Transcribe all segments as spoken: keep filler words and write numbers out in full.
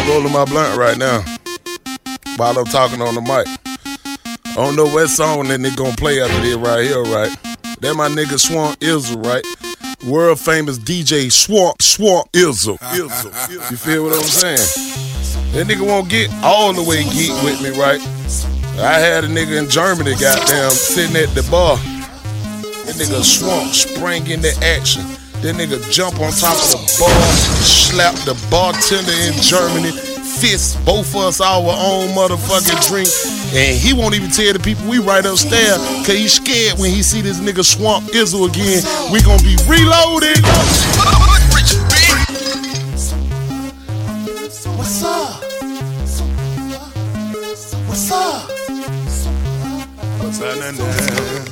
I'm rolling my blunt right now while I'm talking on the mic. I don't know what song that nigga gonna play after this right here, right? That my nigga Swamp Izzle, right? World famous D J Swamp Swamp Izzle. You feel what I'm saying? That nigga won't get all the way geek with me, right? I had a nigga in Germany, goddamn, sitting at the bar. That nigga Swamp sprang into action. That nigga jump on top of the bar, slap the bartender in Germany, fist both of us our own motherfucking drink, and he won't even tell the people we right upstairs, cause he's scared when he see this nigga Swamp Izzle again. We gonna be reloaded. What's up? What's up? What's happening?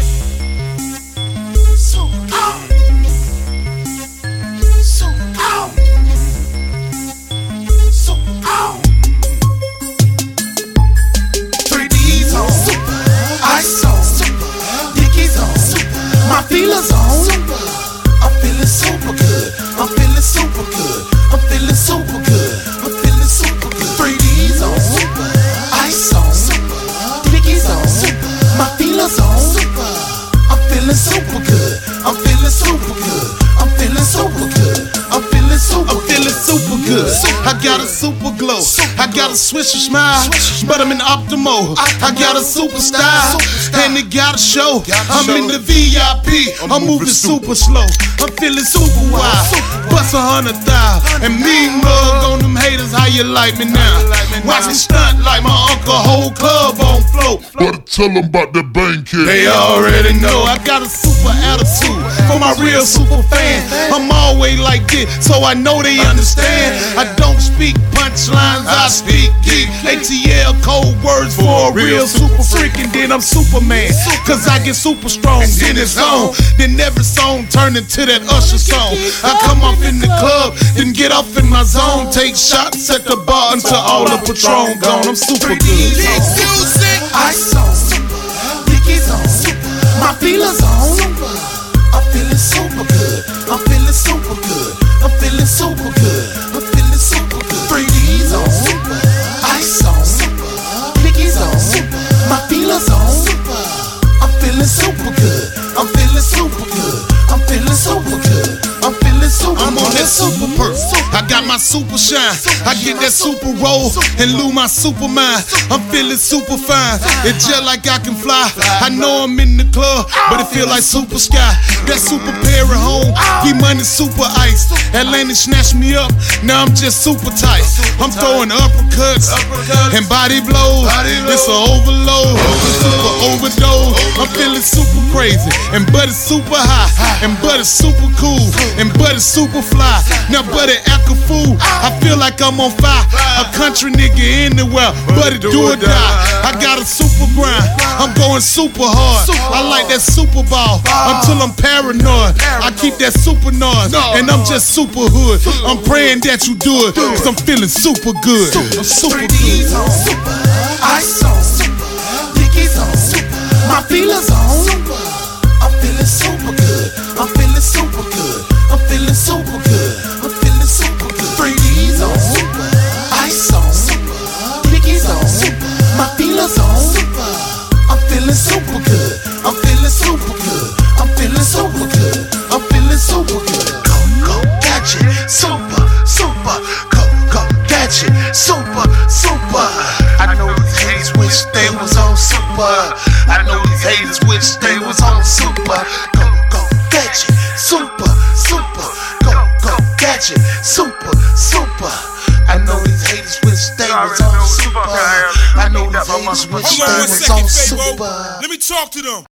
My feelings on. I'm feeling super good. I'm feeling super good. I'm feeling super good. I'm feeling super good. three D's on. Ice on. Dickies on. My feelings on. I'm feeling super good. I'm feeling super good. I'm feeling super good. I'm feeling super. I'm feeling super good. I got a super glow. I got a swisher smile, but I'm in optimal. I got a super style, and it got a show. I'm in the V I P. I'm moving super slow. I'm feeling super wild. Bust a hundred thou and mean mug on them haters. How you like me now? Watch me stunt like my uncle. Whole club on float. Better tell them about the bank kid. They already know I got a super attitude for my real super fan. I'm always like this, so I know they understand. I don't speak punchlines, I speak geek. A T L code words for a real super freak, and then I'm Superman. Cause I get super strong, then it's on. Then every song turn into that Usher song. I come off in the club, then get off in my zone. Take shots at the bar until all the Patron gone. I'm super good. Ice on, Dickies on, my feelings on. I'm feeling super good. I'm feeling super good. I'm feeling super good. I'm feeling super good. three D's on, ice on, Dickies on, my feelings on. I'm feeling super good. I'm feeling super good. I'm feeling super good. I'm feeling super. I'm on that super perk. I got my super shine. I get that super roll and lose my super mind. I'm feeling super fine. It's just like I can fly. I know I'm in the club, but it feel like super sky. That super pair at home. He money super ice. Atlanta snatched me up. Now I'm just super tight. I'm throwing uppercuts and body blows. It's an overload. Super overdose. I'm feeling super crazy. And but it's super high. And but it's super cool. And but it's super fly. Now but it act a fool. I feel like I'm on fire. A country nigga anywhere, but it do or die. I got a super grind. I'm going super hard. I like that super ball until I'm paranoid. I keep that super noise, and I'm just super hood. I'm praying that you do it, cause I'm feeling super good. I'm super good. Ice on, Dickies on, my feelings on. I'm feeling super good. I'm feeling super good. I'm feeling super good. I'm feeling super good. three D's on, ice on, Dickies on, my feelings on. I'm feeling super good. I'm feeling super good. I'm feeling super good. I'm feeling super good. Go, go, catch it. Super, super. Go, go, catch it. Super, super. I know these haters wish they was on super. I know these haters wish they was on super. Go, go, catch it. Super, super. Go, go, catch it. Super, super. I know these haters wish they was on super. I know these haters wish they was on super. Let me talk to them.